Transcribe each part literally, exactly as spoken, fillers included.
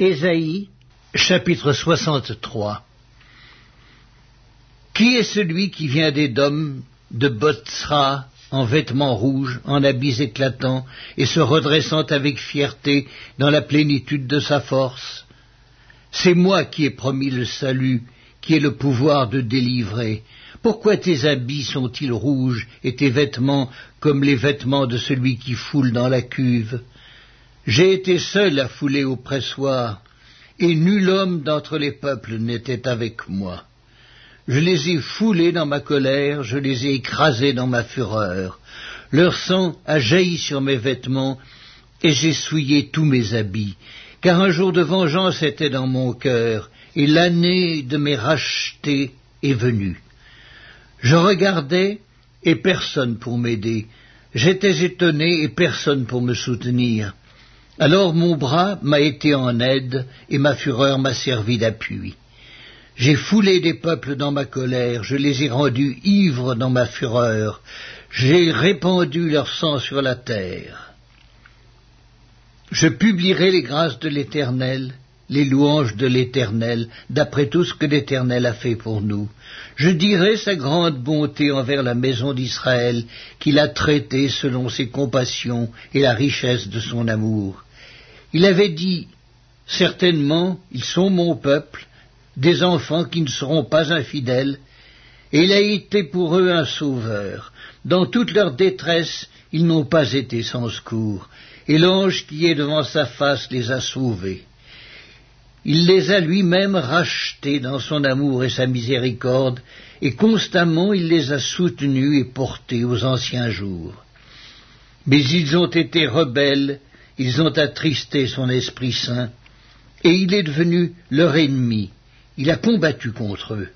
Ésaïe, chapitre soixante-trois. Qui est celui qui vient d'Édom, de Botsra, en vêtements rouges, en habits éclatants, et se redressant avec fierté dans la plénitude de sa force? C'est moi qui ai promis le salut, qui ai le pouvoir de délivrer. Pourquoi tes habits sont-ils rouges et tes vêtements comme les vêtements de celui qui foule dans la cuve? J'ai été seul à fouler au pressoir, et nul homme d'entre les peuples n'était avec moi. Je les ai foulés dans ma colère, je les ai écrasés dans ma fureur. Leur sang a jailli sur mes vêtements, et j'ai souillé tous mes habits, car un jour de vengeance était dans mon cœur, et l'année de mes rachetés est venue. Je regardais, et personne pour m'aider. J'étais étonné, et personne pour me soutenir. Alors mon bras m'a été en aide, et ma fureur m'a servi d'appui. J'ai foulé des peuples dans ma colère, je les ai rendus ivres dans ma fureur, j'ai répandu leur sang sur la terre. Je publierai les grâces de l'Éternel, les louanges de l'Éternel, d'après tout ce que l'Éternel a fait pour nous. Je dirai sa grande bonté envers la maison d'Israël, qu'il a traitée selon ses compassions et la richesse de son amour. Il avait dit, certainement, ils sont mon peuple, des enfants qui ne seront pas infidèles, et il a été pour eux un sauveur. Dans toute leur détresse, ils n'ont pas été sans secours, et l'ange qui est devant sa face les a sauvés. Il les a lui-même rachetés dans son amour et sa miséricorde, et constamment il les a soutenus et portés aux anciens jours. Mais ils ont été rebelles, ils ont attristé son Esprit Saint, et il est devenu leur ennemi. Il a combattu contre eux.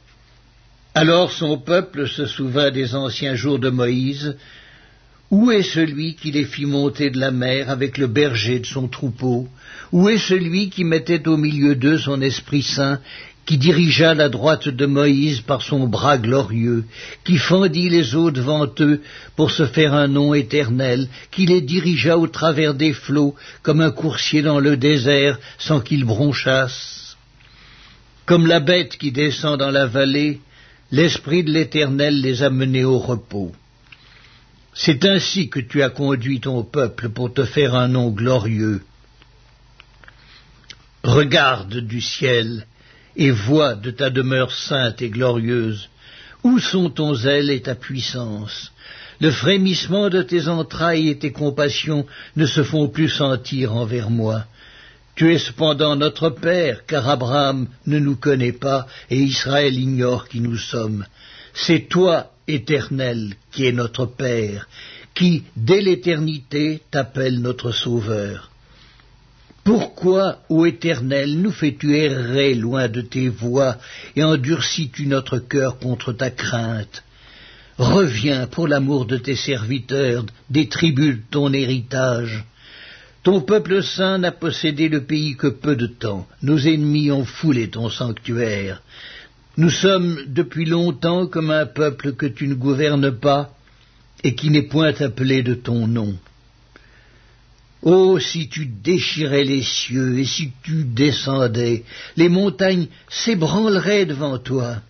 Alors son peuple se souvint des anciens jours de Moïse. Où est celui qui les fit monter de la mer avec le berger de son troupeau? Où est celui qui mettait au milieu d'eux son Esprit Saint, qui dirigea la droite de Moïse par son bras glorieux, qui fendit les eaux devant eux pour se faire un nom éternel, qui les dirigea au travers des flots comme un coursier dans le désert sans qu'ils bronchassent? Comme la bête qui descend dans la vallée, l'Esprit de l'Éternel les a menés au repos. C'est ainsi que tu as conduit ton peuple pour te faire un nom glorieux. Regarde du ciel et vois de ta demeure sainte et glorieuse. Où sont ton zèle et ta puissance? Le frémissement de tes entrailles et tes compassions ne se font plus sentir envers moi. Tu es cependant notre Père, car Abraham ne nous connaît pas, et Israël ignore qui nous sommes. C'est toi, Éternel, qui es notre Père, qui, dès l'éternité, t'appelle notre Sauveur. Pourquoi, ô Éternel, nous fais-tu errer loin de tes voies, et endurcis-tu notre cœur contre ta crainte? Reviens pour l'amour de tes serviteurs, des tribus de ton héritage. Ton peuple saint n'a possédé le pays que peu de temps. Nos ennemis ont foulé ton sanctuaire. Nous sommes depuis longtemps comme un peuple que tu ne gouvernes pas et qui n'est point appelé de ton nom. Oh, si tu déchirais les cieux et si tu descendais, les montagnes s'ébranleraient devant toi.